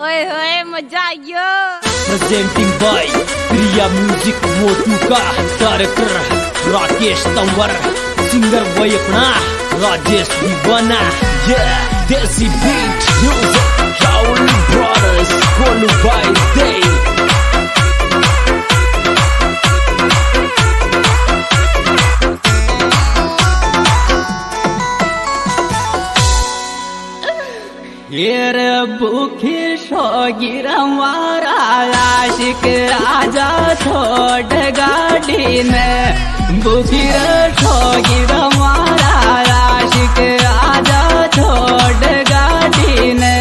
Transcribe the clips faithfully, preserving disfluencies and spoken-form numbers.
ओए होए मजा आयो। Presenting by Priya music Motu का डायरेक्टर राकेश तंवर, सिंगर भाई अपना राजेश दीवाना। ये देसी beat music Rahul brothers Golu भाई दे। ये भूखी शौकीर हमारा आशिक आजा छोड़ गाड़ी में, भूखी शौकीर हमारा आशिक आजा छोड़ गाड़ी में।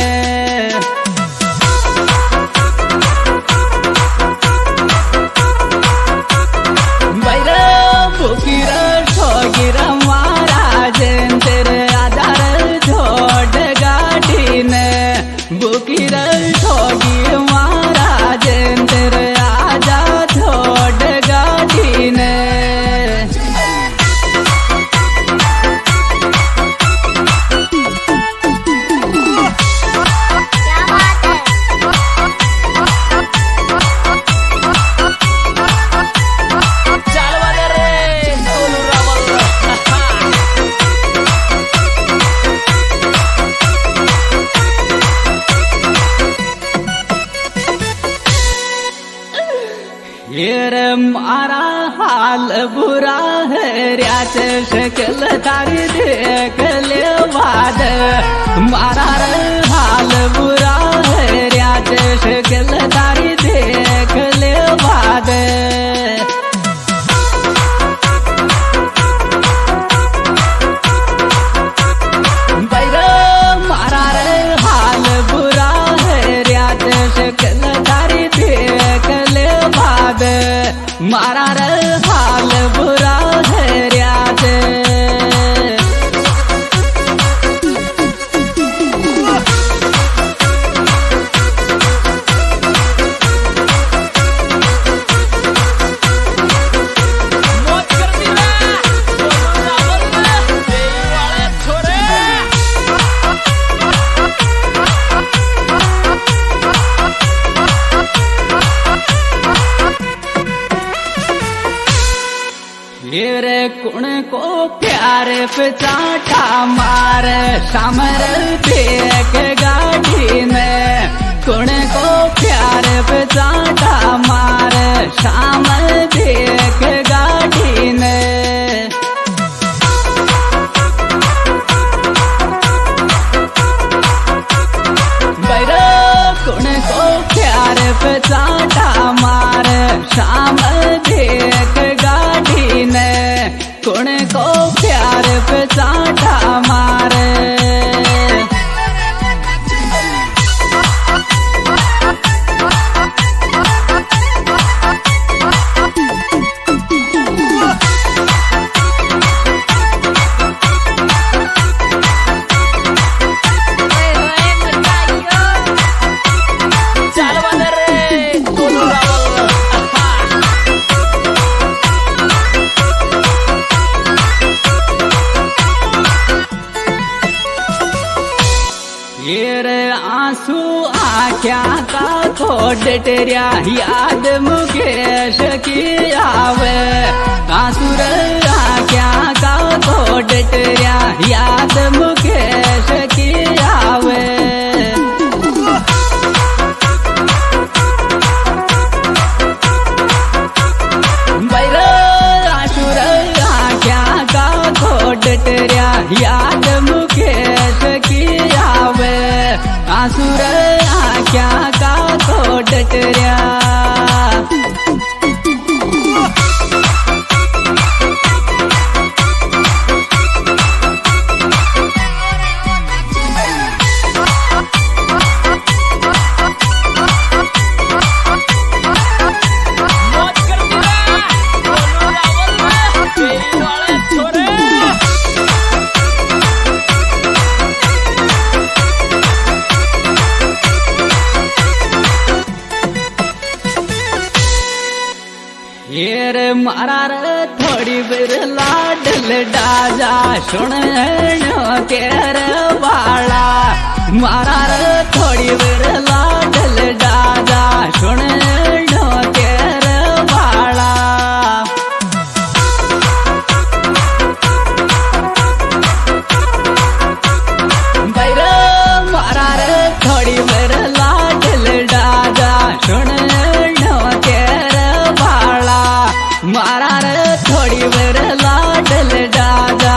बैरा भूखी शौकीर हमारा जन तेरे आधार छोड़ गाड़ी में, भूखी ठोगी महाराज तेरे आजा छोड़ गाड़ी ने। ये मारा हाल बुरा है रियाच शक्ल तारी देख ले बाद, मारा हाल बुरा है रियाच शक्ल तारी देख ले बाद। बैरा मारा हाल बुरा है रियाच शक्ल तारी देख ले बाद, मारा हाल बुरा है रियाज। मेरे कुण को प्यार पे चाटा मार सामर देख गाड़ी में, कुण को प्यार पे चाटा मार सामर देख गाड़ी में। बैरा कुण को प्यार पे चाटा मार सामर देख गाड़ी ने, कुण को प्यार पे चाटा मारे। आंसू आख्या का खोड तेरिया याद मुकेश की आवे, आंसू आख्या का खोड तेरिया याद मुकेश की आवे। बैरा आंसू आख्या का खोड तेरिया याद मुकेश की आवे, आंसुर आख्या का खोड तेरिया। ये मारा थोड़ी बेर लाडल डाजा सुन तेरे बाला, मारा थोड़ी बेर लाडल दादा सुन ढोकेर वाला बैरो मारा रे थोड़ी बेर लाडल दादा सुन ढोकेर वाला मारा रे थोड़ी बेर लाडल दादा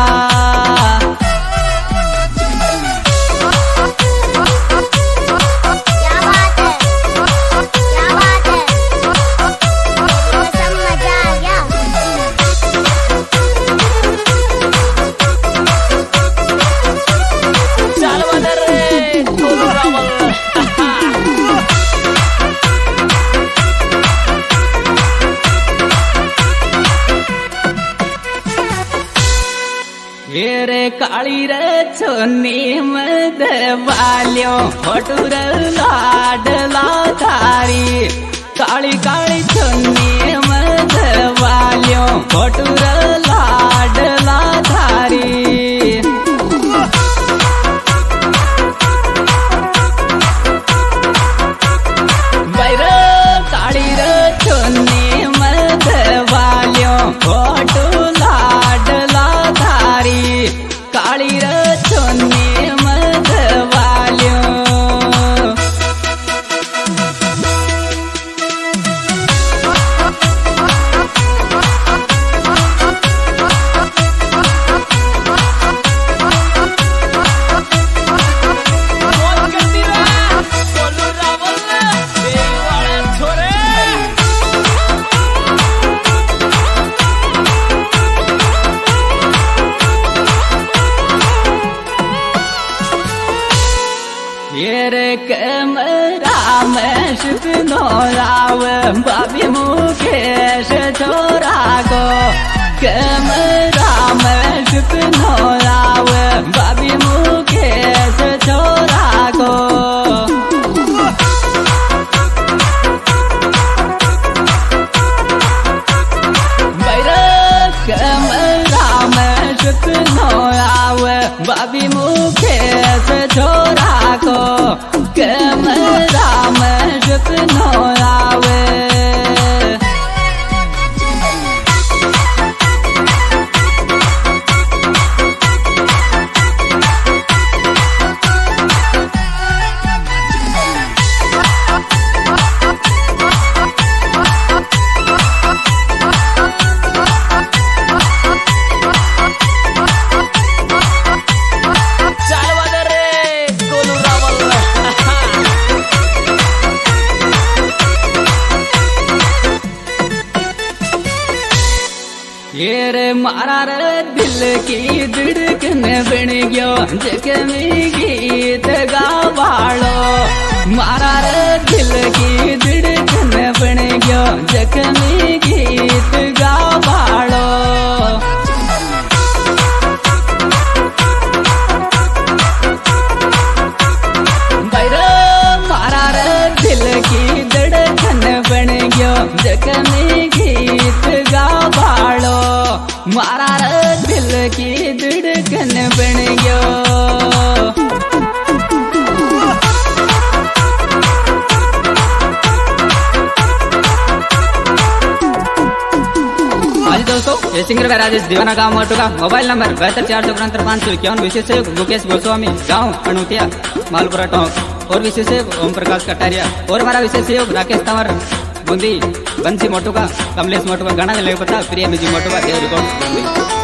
रे काली रे छोनी मद वाल्यो फटूर लाडला थारी काली काली छोनी मद वाल्यो फटूर लाडला थारी बैरो काली रे छोनी मद वाल्यो फटू लाडला थारी काली रे छोनी मद वाल्यो कैमरा में सुनो राव बाबी मुकेश छोरा को कैमरा में सुनो राव बाबी मुकेश छोरा को बैरो कैमरा में सुनो राव बाबी मुकेश छोरा को कैमरा में सुनो आवे ये रे मारा रे दिल की धड़कन बन गयो जख्मी गीत गावालो मारा रे दिल की धड़कन बन गयो जख्मी गीत गावालो बैरो मारा रे दिल की धड़कन बन गयो जख्मी गीत गावालो मारा रे दिल की धड़कन बन गयो दोस्तों ये सिंगर है राजेश दीवाना गाँव मोटू का मोबाइल नंबर बहत्तर चार सौ उनहत्तर पाँच सौ इक्यावन विशेष सहयोग मुकेश गोस्वामी गाँव अणुतिया मालपुरा टोंक और विशेष सहयोग ओम प्रकाश कटारिया और हमारा विशेष सहयोग राकेश तंवर बूंदी बंसी मोटू का कमलेश मोटू का गाना पता प्रिया मिजी मोटू का देव रिकॉर्ड बूंदी।